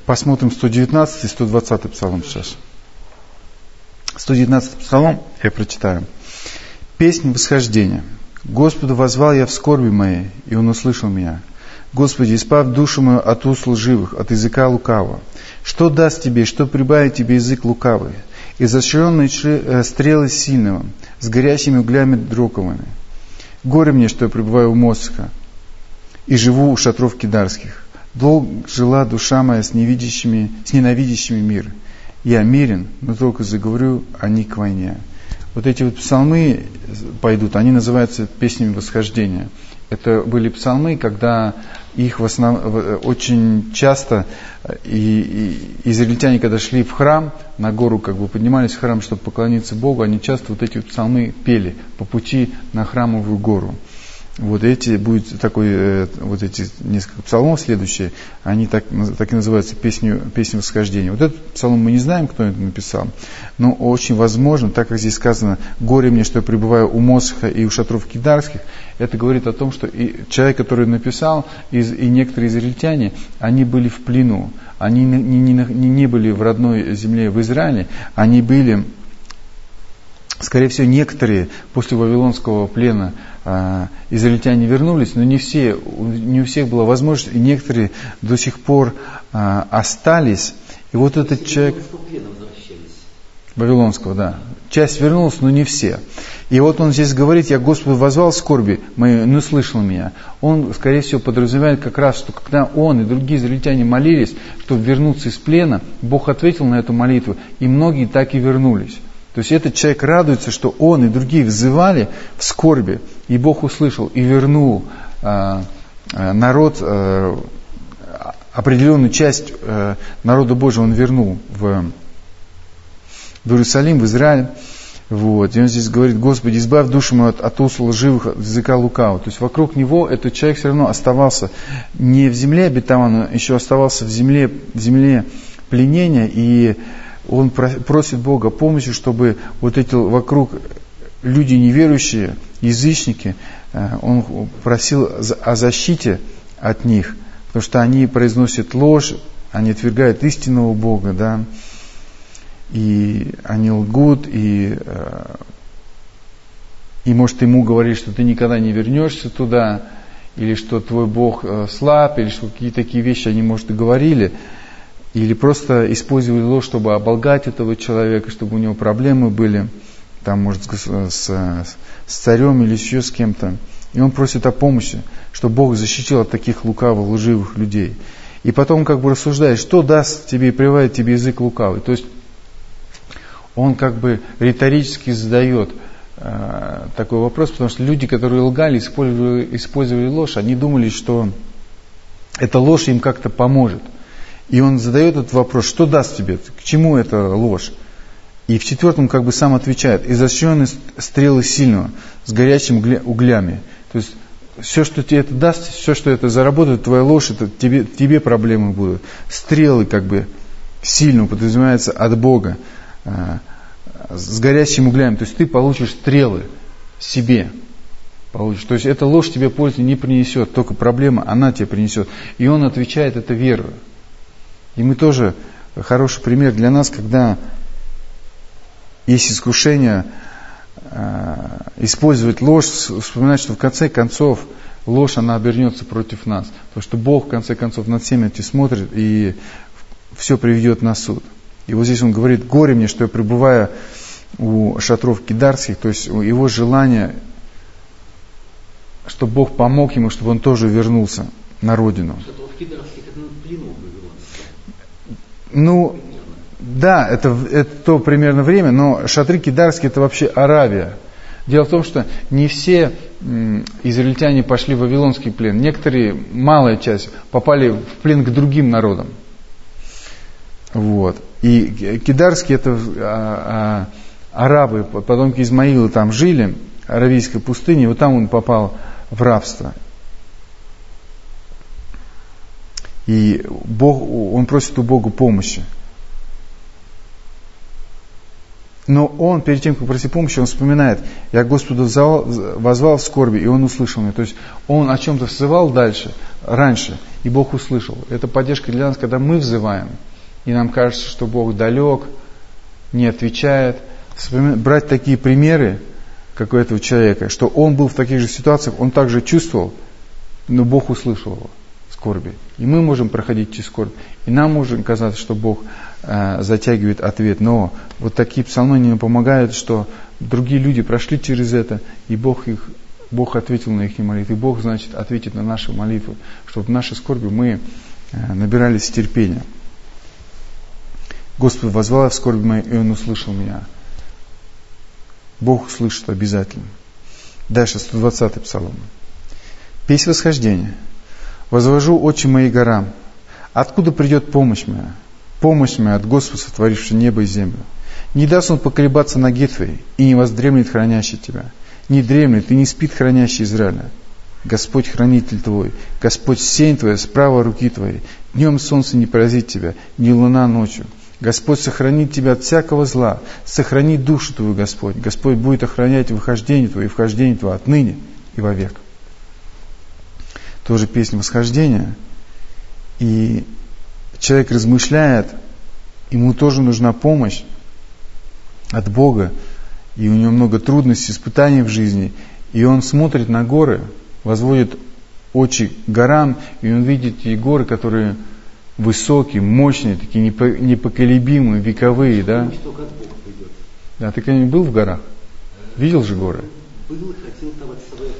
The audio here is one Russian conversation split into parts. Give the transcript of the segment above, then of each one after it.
посмотрим 119 и 120 псалом сейчас. 119 псалом я прочитаю. Песнь восхождения. Господу воззвал я в скорби моей, и Он услышал меня. Господи, избавь душу мою от уст лживых, от языка лукавого. Что даст тебе, что прибавит тебе язык лукавый? Изощренные стрелы сильного, с горящими углями дроковыми. Горе мне, что я пребываю у Мосха, и живу у шатров кидарских. Долго жила душа моя с ненавидящими мир. Я мирен, но только заговорю они к войне. Вот эти вот псалмы пойдут, они называются песнями восхождения. Это были псалмы, когда их очень часто и израильтяне, когда шли в храм, на гору поднимались в храм, чтобы поклониться Богу, они часто вот эти вот псалмы пели по пути на храмовую гору. Вот эти будет такой, вот эти несколько псалмов следующие, они так и называются песня восхождения. Вот этот псалом мы не знаем, кто это написал, но очень возможно, так как здесь сказано: «Горе мне, что я пребываю у Мосха и у шатров кидарских», это говорит о том, что и человек, который написал, и некоторые израильтяне, они были в плену, они не были в родной земле, в Израиле, они были, скорее всего, некоторые после Вавилонского плена израильтяне вернулись, но не у всех была возможность, и некоторые до сих пор остались. И вот этот человек... Вавилонского, да. Часть вернулась, но не все. И вот он здесь говорит: «Я Господу воззвал в скорби мою, но услышал меня». Он, скорее всего, подразумевает как раз, что когда он и другие израильтяне молились, чтобы вернуться из плена, Бог ответил на эту молитву, и многие так и вернулись. То есть этот человек радуется, что он и другие взывали в скорби, и Бог услышал и вернул народ, определенную часть народа Божьего он вернул в Иерусалим, в Израиль. Вот. И он здесь говорит: «Господи, избавь душу мою от уст лживых, от языка лукавого». То есть вокруг него этот человек все равно оставался не в земле обетованной, но еще оставался в земле пленения, и он просит Бога помощи, чтобы вот эти вокруг люди неверующие, язычники, он просил о защите от них, потому что они произносят ложь, они отвергают истинного Бога, да, и они лгут, и может ему говорить, что ты никогда не вернешься туда, или что твой Бог слаб, или что какие-то такие вещи они, может, и говорили, или просто использовали ложь, чтобы оболгать этого человека, чтобы у него проблемы были, там, может, с царем или еще с кем-то. И он просит о помощи, чтобы Бог защитил от таких лукавых, лживых людей. И потом рассуждает, что даст тебе и приводит тебе язык лукавый. То есть он риторически задает такой вопрос, потому что люди, которые лгали, использовали ложь, они думали, что эта ложь им как-то поможет. И он задает этот вопрос: что даст тебе, к чему эта ложь? И в 4 сам отвечает: изощренные стрелы сильного, с горячими углями. То есть все, что тебе это даст, все, что это заработает, твоя ложь, это тебе проблемы будут. Стрелы сильного подразумевается от Бога, с горящими углями. То есть ты получишь стрелы себе. Получишь. То есть эта ложь тебе пользы не принесет, только проблема она тебе принесет. И он отвечает это верою. И мы тоже, хороший пример для нас, когда есть искушение использовать ложь, вспоминать, что в конце концов ложь, она обернется против нас. Потому что Бог, в конце концов, над всеми этим смотрит и все приведет на суд. И вот здесь он говорит: «Горе мне, что я пребываю у шатров кидарских», то есть его желание, чтобы Бог помог ему, чтобы он тоже вернулся на родину. Шатров кидарских — это плену вавилонских. Ну, да, это то примерно время, но шатры кидарские — это вообще Аравия. Дело в том, что не все израильтяне пошли в вавилонский плен. Некоторые, малая часть, попали в плен к другим народам. Вот. И кидарские — это арабы, потомки Измаила там жили, Аравийской пустыне, вот там он попал в рабство. И он просит у Бога помощи. Но он, перед тем, как просить помощи, он вспоминает: «Я Господу воззвал в скорби, и Он услышал меня». То есть он о чем-то взывал раньше, и Бог услышал. Это поддержка для нас, когда мы взываем, и нам кажется, что Бог далек, не отвечает. Брать такие примеры, как у этого человека, что он был в таких же ситуациях, он также чувствовал, но Бог услышал его скорби. И мы можем проходить через скорбь, и нам может казаться, что Бог затягивает ответ. Но вот такие псалмы нам помогают, что другие люди прошли через это, и Бог ответил на их молитвы. И Бог, значит, ответит на наши молитвы, чтобы в нашей скорби мы набирались терпения. Господь воззвал я в скорби моей, и Он услышал меня. Бог услышит обязательно. Дальше, 120-й псалом. Песнь восхождения. «Возвожу очи мои горам. Откуда придет помощь моя? Помощь моя от Господа, сотворившего небо и землю. Не даст Он поколебаться ноге твоей, и не воздремлет хранящий тебя. Не дремлет и не спит хранящий Израиля. Господь хранитель твой, Господь сень твоя с правой руки твоей. Днем солнце не поразит тебя, ни луна ночью. Господь сохранит тебя от всякого зла, сохранит душу твою, Господь. Господь будет охранять выхождение твое и вхождение твое отныне и вовек». Тоже песня восхождения. И человек размышляет, ему тоже нужна помощь от Бога, и у него много трудностей, испытаний в жизни, и он смотрит на горы, возводит очи к горам, и он видит эти горы, которые высокие, мощные, такие непоколебимые, вековые, да? Да, ты когда-нибудь был в горах? Видел же горы? Был, хотел там от своих...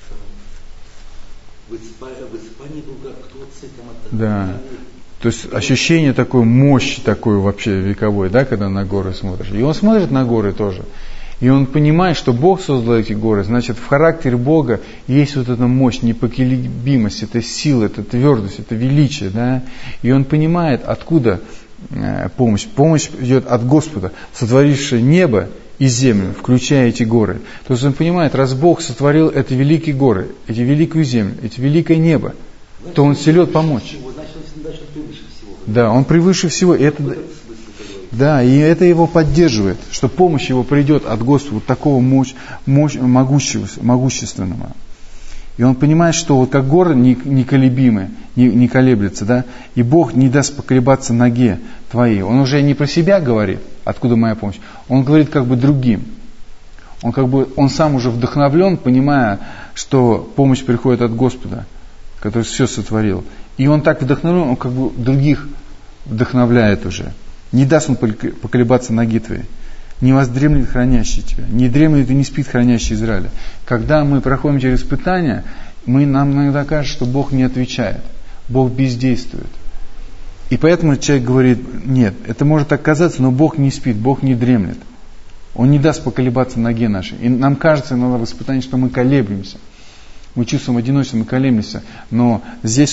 В Испании был кто с этим... Да. То есть ощущение такой мощи, такой вообще вековой, да, когда на горы смотришь. И он смотрит на горы тоже. И он понимает, что Бог создал эти горы. Значит, в характере Бога есть вот эта мощь, непоколебимость, это сила, это твердость, это величие. Да? И он понимает, откуда помощь. Помощь идет от Господа, сотворившего небо и землю, включая эти горы. То есть он понимает, раз Бог сотворил эти великие горы, эти великую землю, эти великое небо, то он силен помочь. Да, он превыше всего. Да, и это его поддерживает, что помощь его придет от Господа, вот такого могущественного. И он понимает, что вот как горы неколебимы, не колеблется, да, и Бог не даст поколебаться ноге твоей. Он уже не про себя говорит, откуда моя помощь, он говорит как бы другим. Он сам уже вдохновлен, понимая, что помощь приходит от Господа, который все сотворил. И он так вдохновлен, он как бы других вдохновляет уже. Не даст он поколебаться ноги твоей. Не воздремлет хранящий тебя. Не дремлет и не спит хранящий Израиля. Когда мы проходим через испытания, нам иногда кажется, что Бог не отвечает. Бог бездействует. И поэтому человек говорит, нет, это может так казаться, но Бог не спит, Бог не дремлет. Он не даст поколебаться ноге нашей. И нам кажется иногда в испытании, что мы колеблемся. Мы чувствуем одиночество, мы колеблемся. Но здесь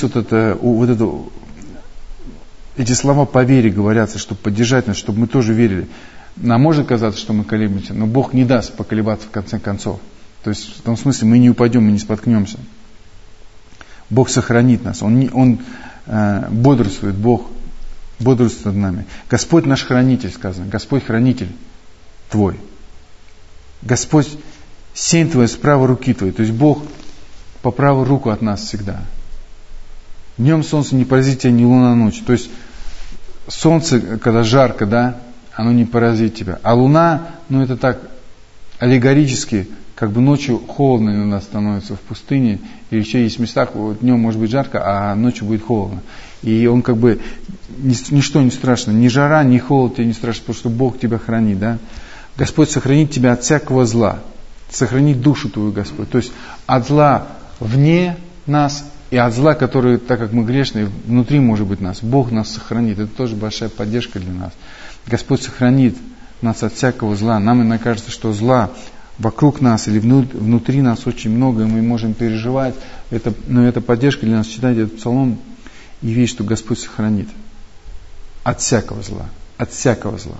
эти слова по вере говорятся, чтобы поддержать нас, чтобы мы тоже верили. Нам может казаться, что мы колеблемся, но Бог не даст поколебаться в конце концов. То есть в том смысле мы не упадем, мы не споткнемся. Бог сохранит нас. Он бодрствует, Бог бодрствует над нами. Господь наш хранитель, сказано. Господь хранитель твой. Господь сень твоя с правой руки твоей. То есть Бог по правую руку от нас всегда. Днем солнце не поразит тебя, ни луна ночью. То есть солнце, когда жарко, да, оно не поразит тебя. А луна, это так аллегорически, как бы ночью холодно иногда становится в пустыне, или еще есть места, днем может быть жарко, а ночью будет холодно. И он как бы, ничто не страшно, ни жара, ни холод тебе не страшно, потому что Бог тебя хранит, да. Господь сохранит тебя от всякого зла, сохранит душу твою, Господь. То есть от зла вне нас, и от зла, который, так как мы грешные, внутри может быть нас. Бог нас сохранит. Это тоже большая поддержка для нас. Господь сохранит нас от всякого зла. Нам иногда кажется, что зла вокруг нас или внутри нас очень много, и мы можем переживать. Но это поддержка для нас. Читайте этот псалом и видеть, что Господь сохранит от всякого зла. От всякого зла.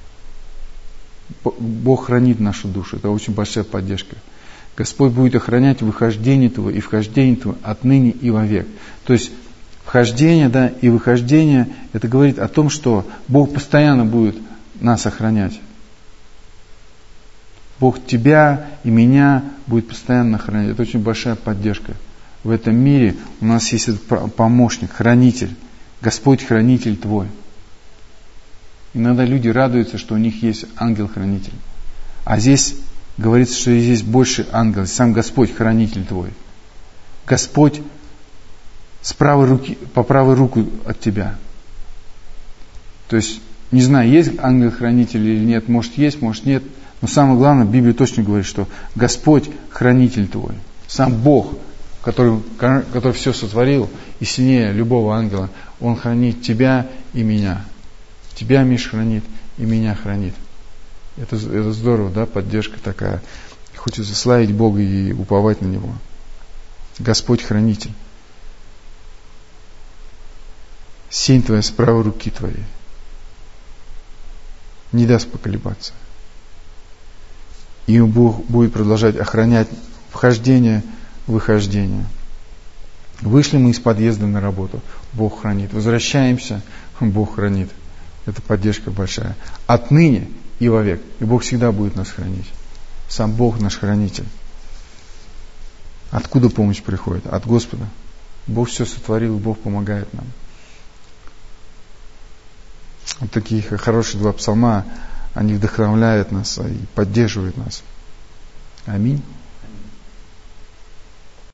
Бог хранит нашу душу. Это очень большая поддержка. Господь будет охранять выхождение твое и вхождение твое отныне и вовек. То есть вхождение, да, и выхождение, это говорит о том, что Бог постоянно будет нас охранять. Бог тебя и меня будет постоянно охранять. Это очень большая поддержка в этом мире у нас есть этот помощник, хранитель. Господь хранитель твой. Иногда люди радуются, что у них есть ангел-хранитель. А здесь говорится, что здесь больше ангел, сам Господь хранитель твой. Господь по правой руку от тебя. То есть, не знаю, есть ангел-хранитель или нет, может есть, может нет. Но самое главное, Библия точно говорит, что Господь хранитель твой. Сам Бог, который все сотворил и сильнее любого ангела, Он хранит тебя и меня. Тебя, Миш, хранит и меня хранит. Это здорово, да, поддержка такая. Хочется славить Бога и уповать на Него. Господь хранитель. Сень твоя с правой руки твоей. Не даст поколебаться. И Бог будет продолжать охранять вхождение, выхождение. Вышли мы из подъезда на работу, Бог хранит. Возвращаемся, Бог хранит. Это поддержка большая. Отныне и вовек. И Бог всегда будет нас хранить. Сам Бог наш хранитель. Откуда помощь приходит? От Господа. Бог все сотворил, Бог помогает нам. Вот такие хорошие 2 псалма, они вдохновляют нас и поддерживают нас. Аминь.